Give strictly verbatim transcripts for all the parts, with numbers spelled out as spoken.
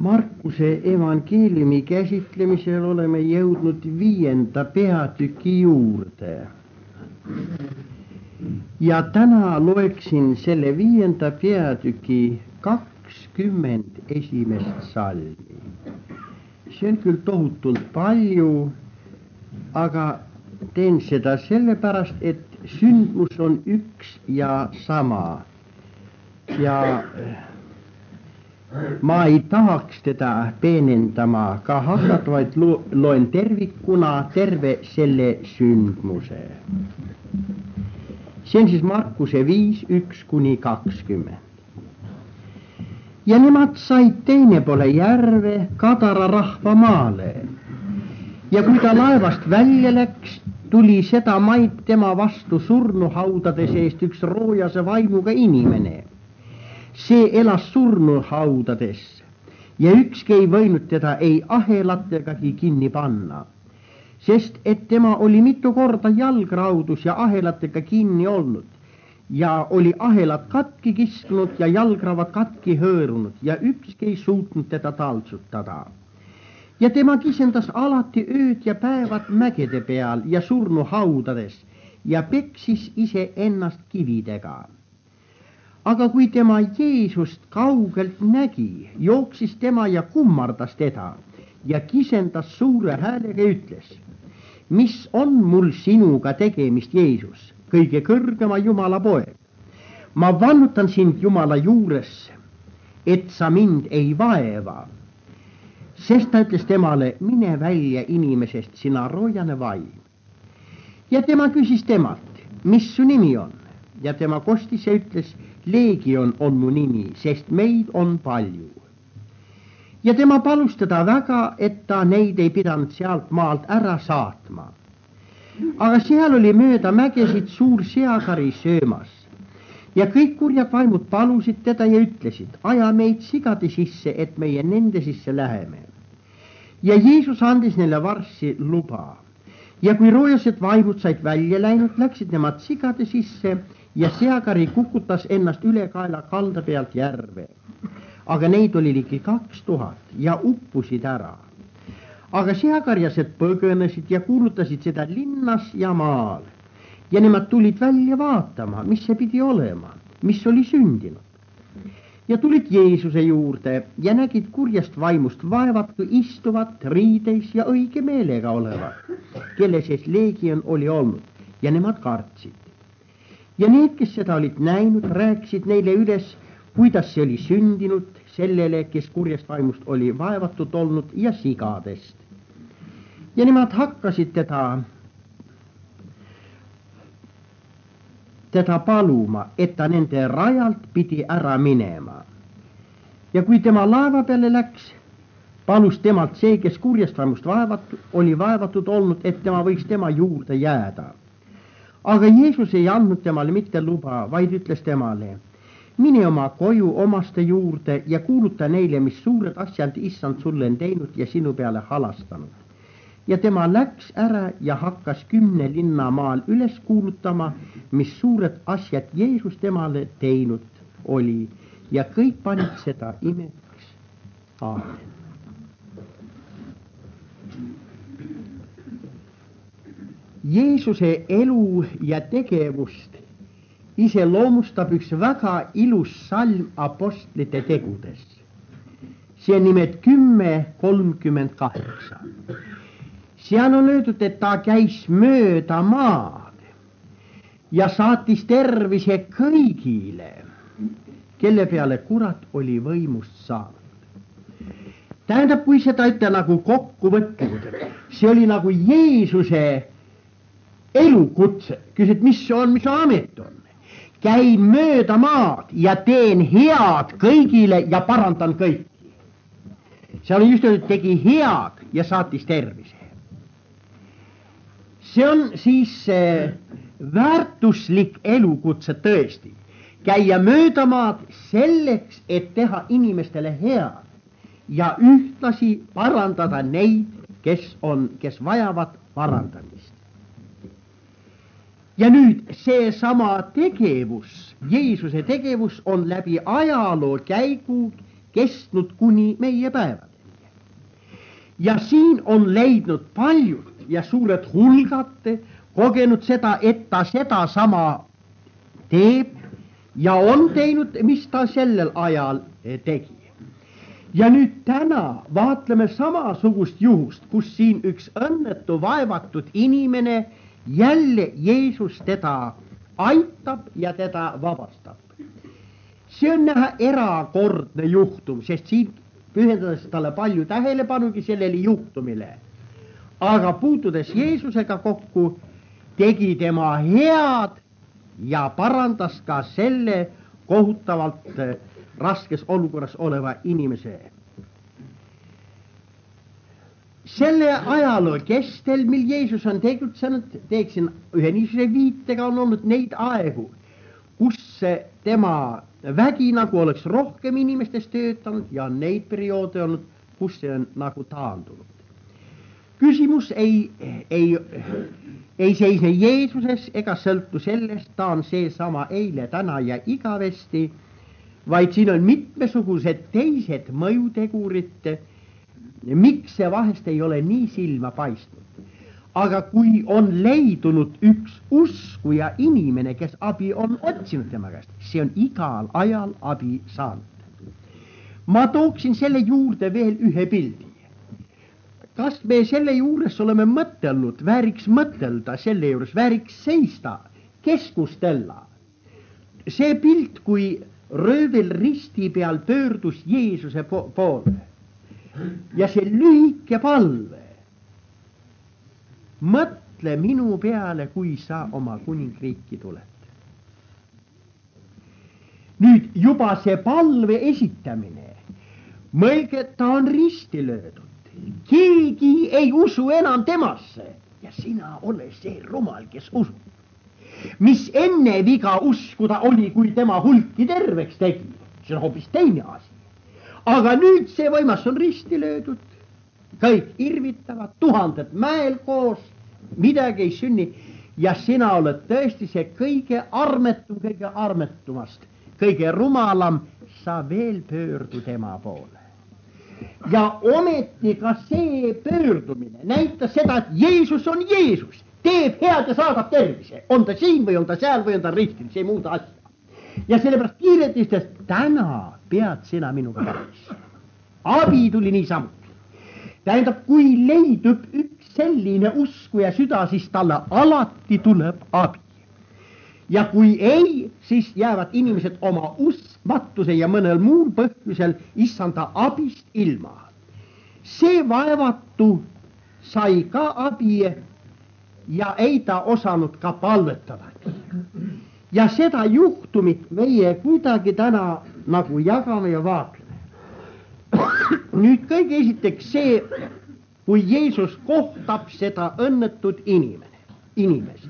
Markuse evankeeliumi käsitlemisel oleme jõudnud viienda peatüki juurde. Ja täna loeksin selle viienda peatüki kakskümmend esimest salmi. See on küll tohutult palju, aga teen seda sellepärast, et sündmus on üks ja sama. Ja ma ei tahaks teda peenendama ka hakata, vaid loen tervikuna terve selle sündmuse. See on siis Markuse viis, üks kuni kakskümmend. Ja nemad said teine poole järve Kadara rahva maale. Ja kui ta laevast välja läks, tuli seda maid tema vastu surnuhaudade seest üks roojase vaimuga inimene. See elas surnuhaudades ja ükski ei võinud teda ei ahelattegagi kinni panna, sest et tema oli mitu korda jalgraudus ja ahelatega kinni olnud ja oli ahelad katki kisknud ja jalgravad katki hõõrunud ja ükski ei suutnud teda taltsutada. Ja tema kisendas alati ööd ja päevad mägede peal ja surnuhaudades ja peksis ise ennast kividega. Aga kui tema Jeesust kaugelt nägi, jooksis tema ja kummardas teda ja kisendas suure häälega ja ütles: mis on mul sinuga tegemist, Jeesus, kõige kõrgema Jumala poeg? Ma vannutan sind Jumala juures, et sa mind ei vaeva. Sest ta ütles temale: mine välja inimesest, sina roojane vaim. Ja tema küsis temalt: mis su nimi on? Ja tema kostis ja ütles: Leegion on mu nimi, sest meid on palju. Ja tema palus teda väga, et ta neid ei pidanud sealt maalt ära saatma. Aga seal oli mööda mägesid suur seakari söömas. Ja kõik kurjad vaimud palusid teda ja ütlesid: aja meid sigade sisse, et meie nende sisse läheme. Ja Jeesus andis neile varsti luba. Ja kui roojased vaimud said välja läinud, läksid nemad sigade sisse ja seakari kukutas ennast ülekaela kalda pealt järve. Aga neid oli ligi kaks tuhat ja uppusid ära. Aga seakarjased põgõnesid ja kuulutasid seda linnas ja maal. Ja nemad tulid välja vaatama, mis see pidi olema, mis oli sündinud. Ja tulid Jeesuse juurde ja nägid kurjast vaimust vaevatu istuvat riideis ja õige meelega olevat, kelle sees leegion oli olnud, ja nemad kartsid. Ja need, kes seda olid näinud, rääkisid neile üles, kuidas see oli sündinud sellele, kes kurjast vaimust oli vaevatud olnud ja sigadest. Ja nemad hakkasid teda, teda paluma, et ta nende rajalt pidi ära minema. Ja kui tema laeva peale läks, palus temalt see, kes kurjast vaimust vaevatud, oli vaevatud olnud, et tema võiks tema juurde jääda. Aga Jeesus ei andnud temale mitte luba, vaid ütles temale: mine oma koju omaste juurde ja kuuluta neile, mis suured asjad issand sulle on teinud ja sinu peale halastanud. Ja tema läks ära ja hakkas kümne linna maal üles kuulutama, mis suured asjad Jeesus temale teinud oli, ja kõik panid seda imeks. Aamen. Jeesuse elu ja tegevust iseloomustab üks väga ilus salm apostlite tegudes. See on nimed kümme kolmkümmend kaheksa. Seal on öeldud, et ta käis mööda maad ja saatis tervise kõigile, kelle peale kurat oli võimust saanud. Tähendab, kui seda ütle nagu kokkuvõtlikult, see oli nagu Jeesuse elukutse. Küsid, mis see on, mis amet on? Käin mööda maad ja teen head kõigile ja parandan kõiki. See oli just öeldud, tegi head ja saatis tervise. See on siis äh, väärtuslik elukutse tõesti. Käia mööda maad selleks, et teha inimestele head ja ühtlasi parandada neid, kes on, kes vajavad parandamist. Ja nüüd seesama tegevus, Jeesuse tegevus on läbi ajaloo käigu kestnud kuni meie päevadeni. Ja siin on leidnud paljud ja suured hulgad kogenud seda, et ta seda sama teeb ja on teinud, mis ta sellel ajal tegi. Ja nüüd täna vaatleme samasugust juhust, kus siin üks õnnetu vaevatud inimene jälle Jeesus teda aitab ja teda vabastab. See on näha erakordne juhtum, sest siin pühendades talle palju tähelepanugi sellele juhtumile. Aga puutudes Jeesusega kokku, tegi tema head ja parandas ka selle kohutavalt raskes olukorras oleva inimese. Selle ajaloo kestel, mil Jeesus on tegutsenud, teeksin ühe niisuguse viitega, on olnud neid aegu, kus tema vägi nagu oleks rohkem inimestes töötanud ja neid perioode olnud, kus see on nagu taandunud. Küsimus ei, ei, ei seisne Jeesuses ega sõltu sellest, ta on seesama eile, täna ja igavesti, vaid siin on mitmesugused teised mõjutegurid, miks see vahest ei ole nii silma paistnud. Aga kui on leidunud üks uskuja inimene, kes abi on otsinud tema käest, see on igal ajal abi saanud. Ma tooksin selle juurde veel ühe pildi. Kas me selle juures oleme mõtelnud, vääriks mõtelda selle juures, vääriks seista, keskustella. See pilt, kui röövel risti peal pöördus Jeesuse po poole ja see lühike palve. Mõtle minu peale, kui sa oma kuningriiki tuled. Nüüd juba see palve esitamine, mõelge, ta on risti löödud. Keegi ei usu enam temasse ja sina ole see rumal, kes usub. Mis enne viga uskuda oli, kui tema hulki terveks tegi, see on hoopis teine asi. Aga nüüd see võimas on risti löödud, kõik irvitavad, tuhanded mäel koos, midagi ei sünni ja sina oled tõesti see kõige armetum, kõige armetumast, kõige rumalam, sa veel pöördu tema poole. Ja ometi ka see pöördumine näitas seda, et Jeesus on Jeesus, teeb head ja saadab tervise, on ta siin või on ta seal või on ta ristil, see ei muuda asja. Ja sellepärast kiiretistes, täna pead sina minuga tarvis. Abi tuli niisamuti. Tähendab, kui leidub üks selline usku ja süda, siis talle alati tuleb abi. Ja kui ei, siis jäävad inimesed oma uskmatuse ja mõnel muul põhjusel issanda abist ilma. See vaevatu sai ka abi ja ei ta osanud ka palvetadagi. Ja seda juhtumit meie kuidagi täna nagu jagame ja vaatleme. Nüüd kõige esiteks see, kui Jeesus kohtab seda õnnetut inimene, inimest.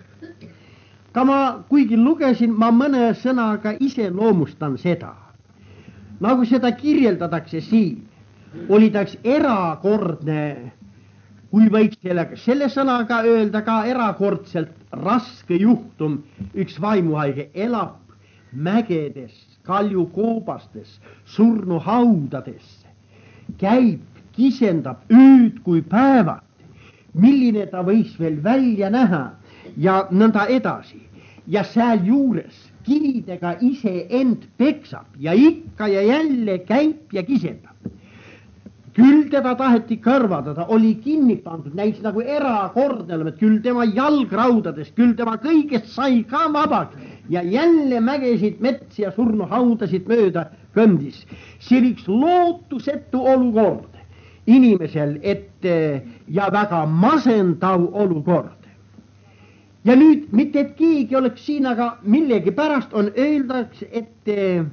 Ka ma, kuigi lugesin, ma mõne sõnaga ise loomustan seda. Nagu seda kirjeldatakse siin, oli ta üks erakordne, kui võiks sellega, selle sõnaga öelda ka erakordselt raske juhtum, üks vaimuhaige elab mägedes, kaljukoobastes, surnuhaudades, käib, kisendab ööd kui päevad, milline ta võis veel välja näha ja nõnda edasi. Ja seal juures kividega ise end peksab ja ikka ja jälle käib ja kisendab. Küll teda taheti kõrvadada, oli kinni pandud, näis nagu erakordne, et küll tema jalgraudadest, küll tema kõigest sai ka vabaks ja jälle mägesid metsi ja surnuhaudasid mööda kõndis. See oli üks lootusetu olukord inimesel, et ja väga masendav olukord. Ja nüüd mitte, et keegi oleks siin, aga millegi pärast on öeldaks, et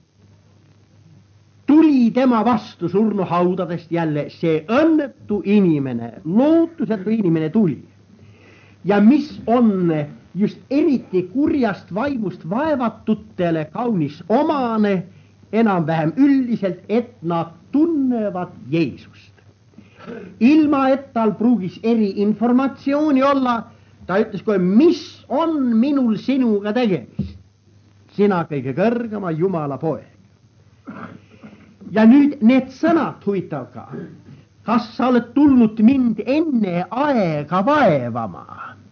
tuli tema vastu surnuhaudadest jälle see õnnetu inimene, lootusetu inimene tuli. Ja mis on just eriti kurjast vaimust vaevatutele kaunis omane, enam-vähem üldiselt, et nad tunnevad Jeesust. Ilma, et tal pruugis eri informatsiooni olla, ta ütles kohe, mis on minul sinuga tegemist? Sina kõige kõrgema Jumala poeg. Ja nüüd need sõnad huvitav ka. Kas sa oled tulnud mind enne aega vaevama?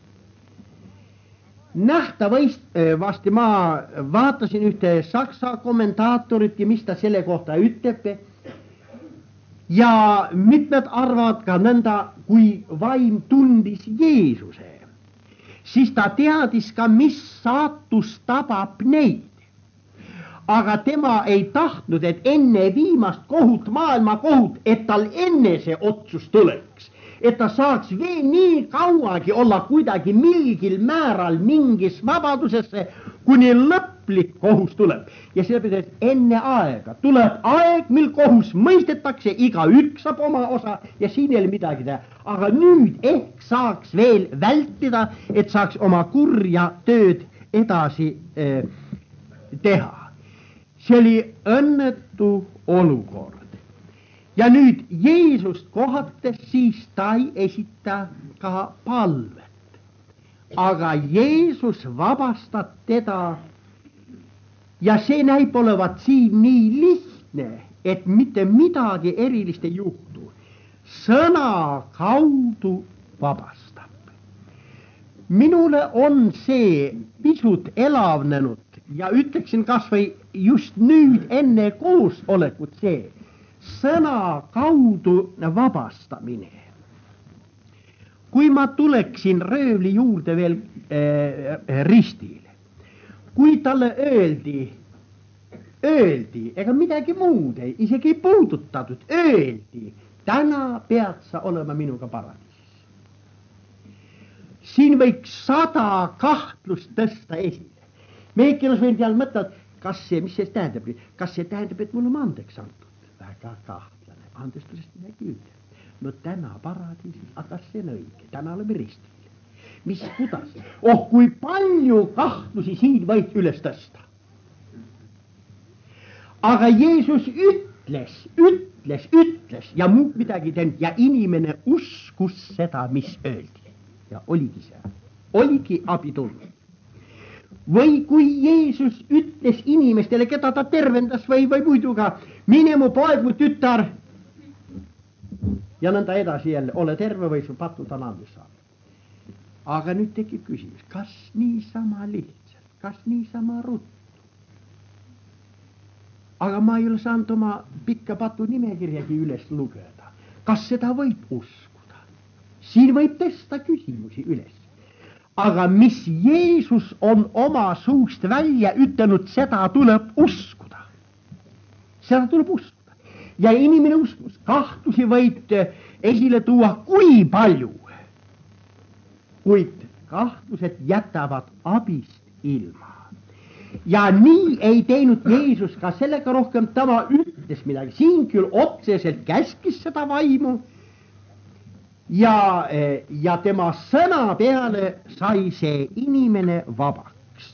Nähtavasti ma vaatasin ühte saksa kommentaatorit ja mis ta selle kohta ütleb. Ja mitmed arvavad ka nõnda, kui vaim tundis Jeesuse, siis ta teadis ka, mis saatus tabab neid. Aga tema ei tahtnud, et enne viimast kohut, maailma kohut, et tal enne see otsus tuleks. Et ta saaks veel nii kauagi olla kuidagi mingil määral mingis vabadusesse, kuni lõplik kohus tuleb. Ja sellepärast, et enne aega tuleb aeg, mil kohus mõistetakse, iga üks saab oma osa ja siin ei ole midagi teha. Aga nüüd ehk saaks veel vältida, et saaks oma kurja tööd edasi eh, teha. See oli õnnetu olukord. Ja nüüd Jeesust kohates siis ta ei esita ka palvet. Aga Jeesus vabastab teda ja see näib olevat siin nii lihtne, et mitte midagi erilist ei juhtu. Sõna kaudu vabastab. Minule on see pisut elavnenud ja ütleksin kas või just nüüd enne koosolekut see sõna kaudu vabastamine. Kui ma tuleksin röövli juurde veel äh, ristile, kui talle öeldi, öeldi, ega midagi muud ei, isegi ei puudutatud, öeldi, täna pead sa olema minuga paradiisis. Siin võiks sada kahtlust tõsta esile. Meikil on veel mõtled, kas see, mis see tähendab, kas see tähendab, et mul on andeks antud? Väga kahtlane, andestusest midagi üle. No täna paradiisis, aga see on õige, täna oleme ristil. Mis, kuidas? Oh, kui palju kahtlusi siin võid üles tõsta. Aga Jeesus ütles, ütles, ütles ja muud midagi teinud ja inimene uskus seda, mis öeldi. Ja oligi see, oligi abi tulnud. Või kui Jeesus ütles inimestele, keda ta tervendas või, või muidu ka, mine mu poeg, mu tütar ja nõnda edasi jälle, ole terve või su patud on andis saanud. Aga nüüd tekib küsimus, kas niisama lihtsalt, kas niisama ruttu? Aga ma ei ole saanud oma pikka patu nimekirjagi üles lugeda. Kas seda võib uskuda? Siin võib tõsta küsimusi üles. Aga mis Jeesus on oma suust välja ütelnud, seda tuleb uskuda. Seda tuleb uskuda. Ja inimene uskus, kahtlusi võib esile tuua kui palju. Kuid kahtlused jätavad abist ilma. Ja nii ei teinud Jeesus ka sellega rohkem, tema ütles midagi. Siin küll otseselt käskis seda vaimu. Ja, ja tema sõna peale sai see inimene vabaks.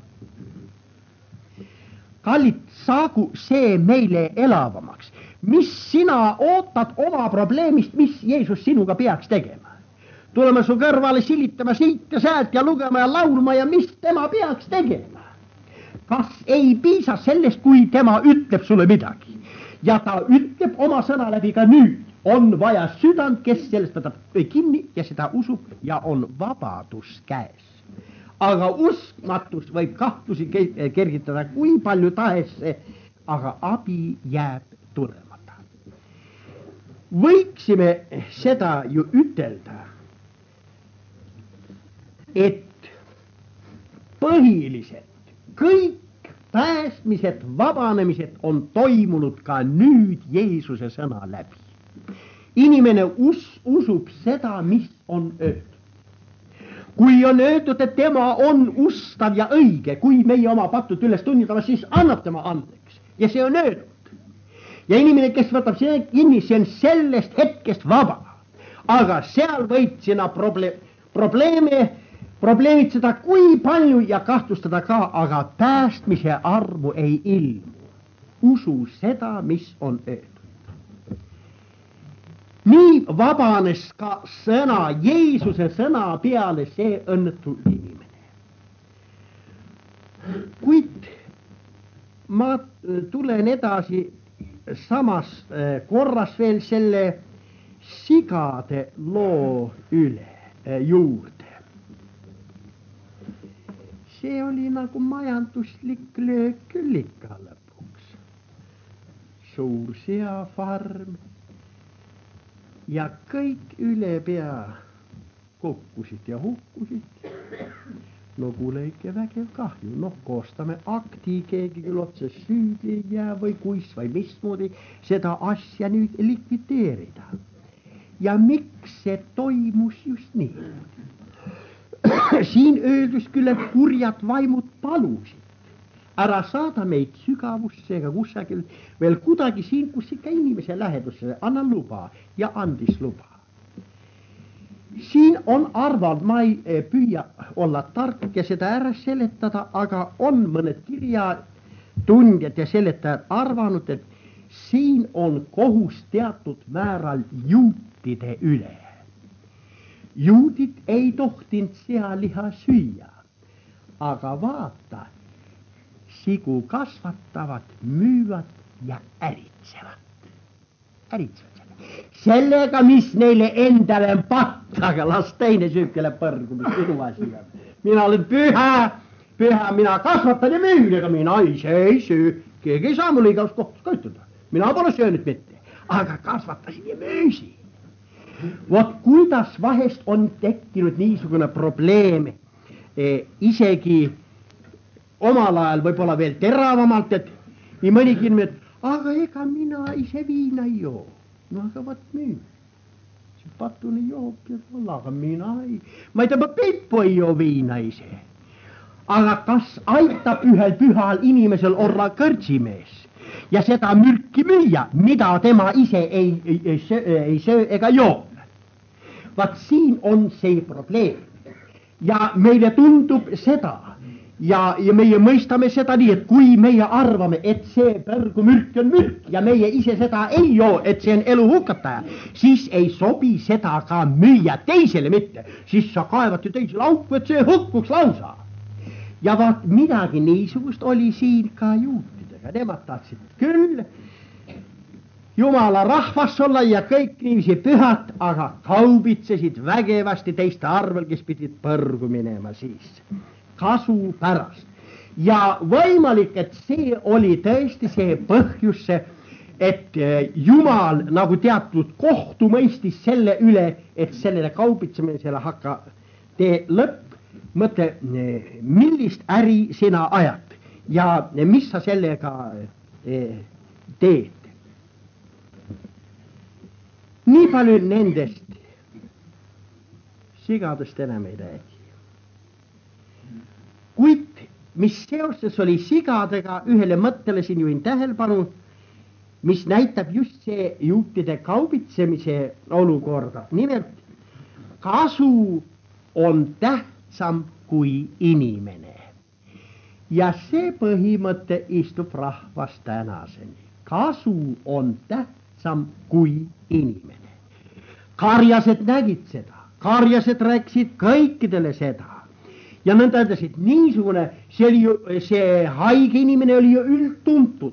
Kallid, saagu see meile elavamaks. Mis sina ootad oma probleemist, mis Jeesus sinuga peaks tegema? Tuleme su kõrvale silitama siit ja säält ja lugema ja laulma ja mis tema peaks tegema? Kas ei piisa sellest, kui tema ütleb sulle midagi? Ja ta ütleb oma sõna läbi ka nüüd. On vaja südant, kes sellest võtab kinni ja seda usub ja on vabadus käes. Aga uskmatus võib kahtlusi kergitada kui palju tahes, aga abi jääb tulemata. Võiksime seda ju ütelda, et põhiliselt kõik päästmised, vabanemised on toimunud ka nüüd Jeesuse sõna läbi. Inimene us, usub seda, mis on öeldud. Kui on öeldud, et tema on ustav ja õige, kui meie oma patud üles tunnitama, siis annab tema andeks. Ja see on öeldud. Ja inimene, kes võtab see kinni, see on sellest hetkest vaba. Aga seal võib sina proble- probleeme, probleemitseda kui palju ja kahtlustada ka, aga päästmise armu ei ilmu. Usu seda, mis on öeldud. Nii vabanes ka sõna, Jeesuse sõna peale see õnnetu inimene. Kuid ma tulen edasi samas korras veel selle sigade loo üle juurde. See oli nagu majanduslik löök küll ikka lõpuks. Suur seafarm ja kõik üle pea kukkusid ja hukkusid. No kuuleke vägev kahju, noh koostame akti, keegi küll otse süüdi ei jää või kuis või mismoodi seda asja nüüd likvideerida. Ja miks see toimus just nii? Siin öeldus küll, et kurjad vaimud palusid ära saada meid sügavusse ega kusagil veel kudagi siin, kus ikka inimese lähedusse anna luba ja andis luba. Siin on arvanud, ma ei püüa olla tark ja seda ära seletada, aga on mõned kirjatundjad ja seletajad arvanud, et siin on kohus teatud määral juutide üle. Juudid ei tohtinud sealiha süüa, aga vaata, sigu kasvatavad, müüvad ja äritsevad. Äritsevad selle. Sellega, mis neile endale on patt, aga las teine süükele põrgu, mis minu asi on. Mina olen püha, püha, mina kasvatan ja müün, ega mina ise ei süü. Keegi ei saa mulle igast kohtus köitada. Mina pole söönud mitte, aga kasvatasin ja müüsin. Vot kuidas vahest on tekkinud niisugune probleem eh, isegi omal ajal võib-olla veel teravamalt, et nii mõnigi inimene, et aga ega mina ise viina ei joo. No aga võt müü. See patune joob ja olla, aga mina ei. Ma ei tea, ma pippu ei joo viina ise. Aga kas aitab ühel pühal inimesel olla kõrtsimees ja seda mürki müüa, mida tema ise ei, ei, ei, söö, ei söö ega joo? Vaat siin on see probleem ja meile tundub seda ja, ja meie mõistame seda nii, et kui meie arvame, et see põrgu mürk on mürk ja meie ise seda ei joo, et see on elu hukataja, siis ei sobi seda ka müüa teisele mitte, siis sa kaevad ju teisele auku, et see hukkuks lausa. Ja vaat midagi niisugust oli siin ka juutidega, nemad tahtsid küll Jumala rahvas olla ja kõik niiviisi pühad, aga kaubitsesid vägevasti teiste arvel, kes pidid põrgu minema siis kasu pärast. Ja võimalik, et see oli tõesti see põhjus, et Jumal nagu teatud kohtu mõistis selle üle, et sellele kaubitsemisele hakka tee lõpp, mõtle, millist äri sina ajad ja mis sa sellega teed. Nii palju nendest sigadest enam ei räägi. Kuid mis seoses oli sigadega, ühele mõttele siin juhin tähelepanu, mis näitab just see juutide kaubitsemise olukorda. Nimelt, kasu on tähtsam kui inimene. Ja see põhimõte istub rahvas tänaseni. Kasu on tähtsam kui inimene. Karjased nägid seda, karjased rääkisid kõikidele seda. Ja nõnda ütlesid, niisugune, see, oli ju, see haige inimene oli ju üldtuntud.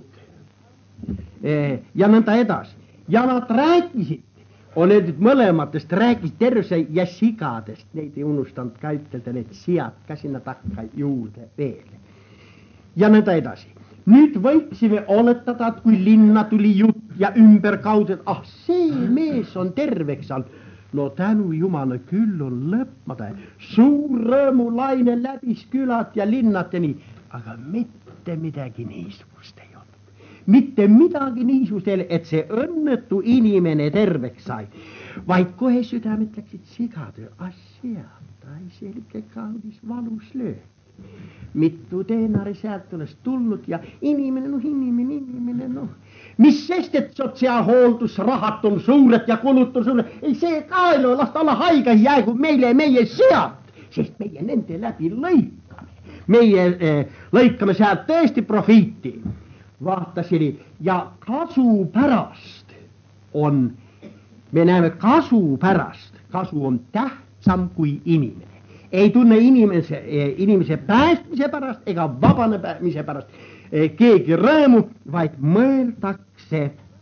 Ja nõnda edasi. Ja nad rääkisid, on öeldud mõlematest, rääkisid tervise ja sigadest. Neid ei unustanud ka ütelda, need siad ka sinna takka juurde veel. Ja nõnda edasi. Nüüd võiksime oletada, et kui linna tuli jutt ja ümberkaudu, et ah, see mees on terveks saanud. No tänu Jumala küll on lõpmata. Suur rõõmulaine läbis külad ja linnad ja nii. Aga mitte midagi niisugust ei olnud. Mitte midagi niisugust ei ole, et see õnnetu inimene terveks sai. Vaid kohe südamed läksid sigatöö. Asja, ta ei selge kaunis valus löök. Mitu teenari sealt oleks tulnud ja inimene, noh inimene, inimene, noh. Mis sest, et sotsiaalhooldusrahat on suured ja kulut on suured. Ei see ka ei ole, lasta olla haige jäägu meile meie sealt, sest meie nende läbi lõikame. Meie eh, lõikame sealt tõesti profiiti. Vaatasini ja kasu pärast on, me näeme kasu pärast, kasu on tähtsam kui inimene. Ei tunne inimese, inimese päästmise pärast ega vabanemise pärast keegi rõõmu, vaid mõeldakse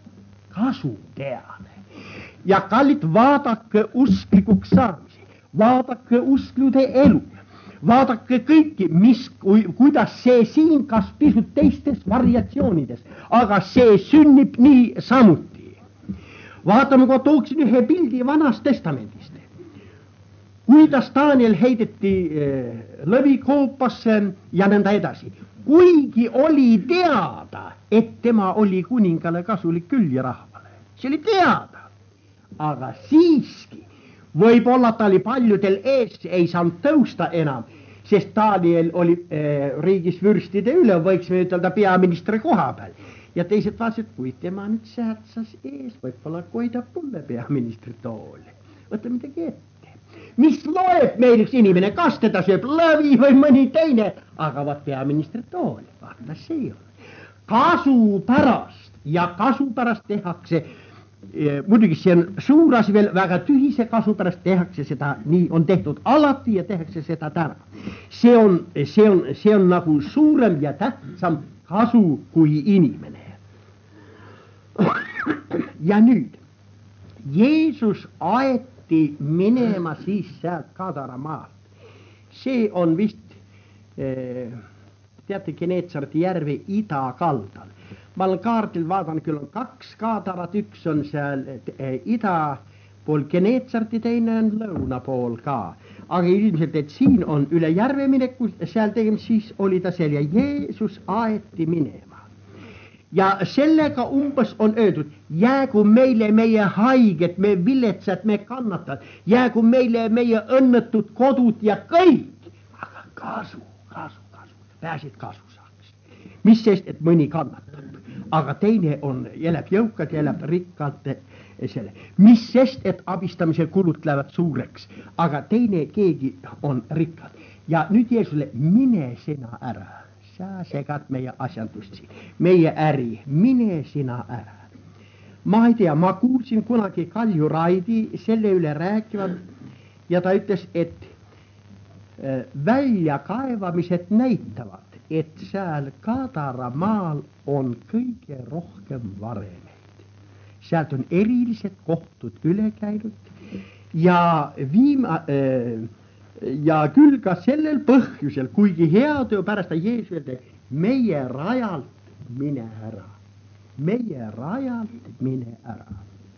kasuteade. Ja kallit, vaadake usklikuks saamisi, vaadake usklude elu, vaadake kõiki, mis, kuidas see siin, kas pisut teistes variatsioonides, aga see sünnib nii samuti. Vaatame, kui tooksin ühe pildi Vanast Testamendist. Kuidas Daniel heideti äh, lõvikoopasse ja nõnda edasi. Kuigi oli teada, et tema oli kuningale kasulik küll ja rahvale. See oli teada. Aga siiski, võib-olla ta oli paljudel ees, ei saanud tõusta enam, sest Daniel oli äh, riigis vürstide üle, võiksime ütelda peaministri koha peal. Ja teised vaatasid, kui tema nüüd säätsas ees, võib-olla koidab mulle peaministri tooli. Võtta midagi ette. Mis loeb meil üks inimene, kas teda sööb lõvi või mõni teine, aga vaat peaministri tooli, vaata see on. Kasu pärast ja kasu pärast tehakse, muidugi see on suur asi veel, väga tühise kasu pärast tehakse seda, nii on tehtud alati ja tehakse seda täna. See on, see on, see on nagu suurem ja tähtsam kasu kui inimene. Ja nüüd, Jeesus aeti minema siis sealt Gadara maalt. See on vist, teate, Geneetsareti järve idakaldal. Ma olen kaardil vaadanud, küll on kaks Gadarat, üks on seal ida pool Geneetsareti, teine on lõuna pool ka. Aga ilmselt, et siin on üle järve mineku, seal tegem, siis oli ta seal ja Jeesus aeti minema. Ja sellega umbes on öeldud, jäägu meile meie haiged, me viletsad, me kannatad, jäägu meile meie õnnetud kodud ja kõik. Aga kasu, kasu, kasu, pääsid kasu saaks. Mis sest, et mõni kannatab, aga teine on, elab jõukad, elab rikkad selle. Mis sest, et abistamise kulud lähevad suureks, aga teine keegi on rikkad. Ja nüüd Jeesusele, mine sina ära. Sa segad meie asjandust siin, meie äri, mine sina ära. Ma ei tea, ma kuulsin kunagi Kalju Raidi selle üle rääkivad ja ta ütles, et väljakaevamised näitavad, et seal Gadara maal on kõige rohkem varemeid. Sealt on erilised kohtud üle käinud ja viima... Äh, ja küll ka sellel põhjusel, kuigi heatöö pärast ta Jeesus öeldi, meie rajalt mine ära. Meie rajalt mine ära.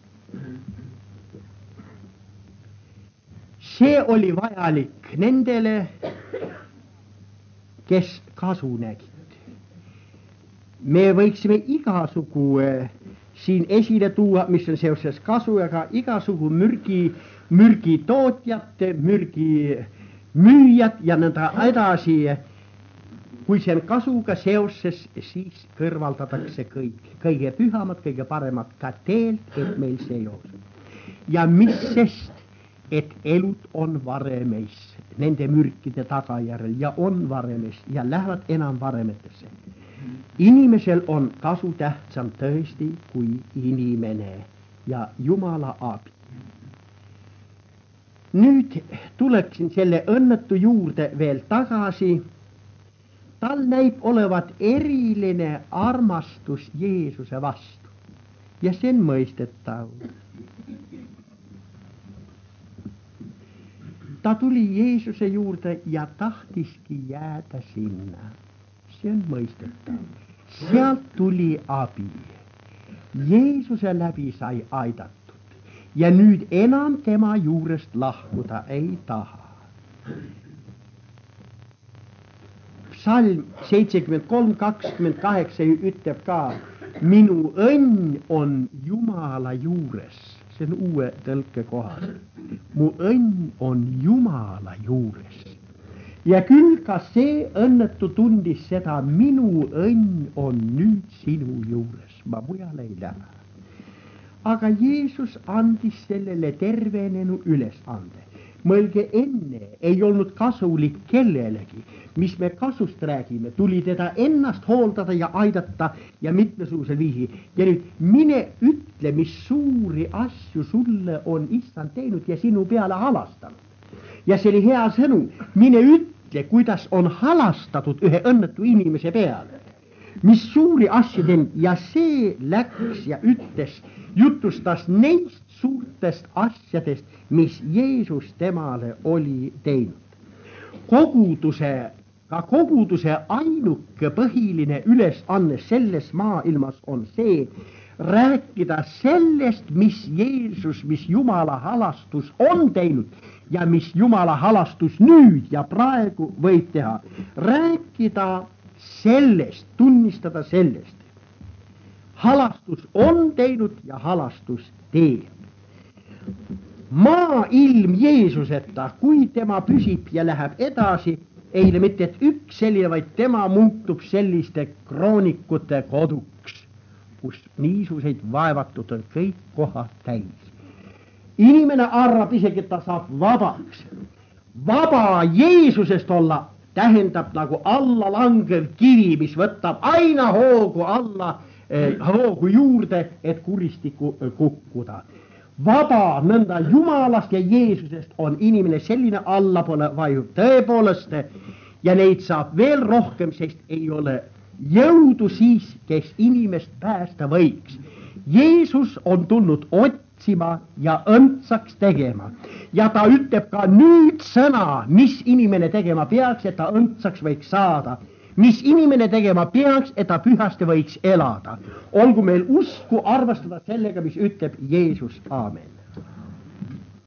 See oli vajalik nendele, kes kasu nägid. Me võiksime igasugu siin esile tuua, mis on seoses kasujaga, igasugu mürgi mürgi tootjad, mürgi müüjad ja nõnda edasi. Kui see on kasuga seoses, siis kõrvaldatakse kõik, kõige pühamad, kõige paremad ka teelt, et meil see jookseb. Ja mis sest, et elud on varemeis, nende mürkide tagajärjel ja on varemeis ja lähevad enam varemetesse. Inimesel on kasu tähtsam tõesti kui inimene ja Jumala abi. Nüüd tuleksin selle õnnetu juurde veel tagasi. Tal näib olevat eriline armastus Jeesuse vastu ja see on mõistetav. Ta tuli Jeesuse juurde ja tahtiski jääda sinna. See on mõistetav. Sealt tuli abi. Jeesuse läbi sai aidatud. Ja nüüd enam tema juurest lahkuda ei taha. Psalm seitsekümmend kolm kakskümmend kaheksa ütleb ka, minu õnn on Jumala juures. See on uue tõlke kohas. Mu õnn on Jumala juures. Ja küll ka see õnnetu tundis seda, minu õnn on nüüd sinu juures. Ma mujal ei lähe. Aga Jeesus andis sellele tervenenu ülesande. Mõelge, enne ei olnud kasulik kellelegi, mis me kasust räägime, tuli teda ennast hooldada ja aidata ja mitmesugusel viisi. Ja nüüd mine ütle, mis suuri asju sulle on issand teinud ja sinu peale halastanud. Ja see oli hea sõnum, mine ütle, kuidas on halastatud ühe õnnetu inimese peale. mis suuri asju teinud ja see läks ja ütles, jutustas neist suurtest asjadest, mis Jeesus temale oli teinud. Koguduse, ka koguduse ainuke põhiline ülesanne selles maailmas on see, rääkida sellest, mis Jeesus, mis Jumala halastus on teinud ja mis Jumala halastus nüüd ja praegu võib teha. Rääkida sellest, tunnistada sellest. Halastus on teinud ja halastus teeb. Maailm Jeesuseta, kui tema püsib ja läheb edasi, ei ole mitte et üks selline, vaid tema muutub selliste kroonikute koduks, kus niisuguseid vaevatud on kõik kohad täis. Inimene arvab isegi, et ta saab vabaks. Vaba Jeesusest olla tähendab nagu alla langev kivi, mis võtab aina hoogu alla, eh, hoogu juurde, et kuristikku kukkuda. Vaba nõnda Jumalast ja Jeesusest on inimene selline allapoole vajub tõepoolest ja neid saab veel rohkem, sest ei ole jõudu siis, kes inimest päästa võiks. Jeesus on tulnud otsima ja õndsaks tegema ja ta ütleb ka nüüd sõna, mis inimene tegema peaks, et ta õndsaks võiks saada. Mis inimene tegema peaks, et ta pühasti võiks elada. Olgu meil usku arvestada sellega, mis ütleb Jeesus. Aamen.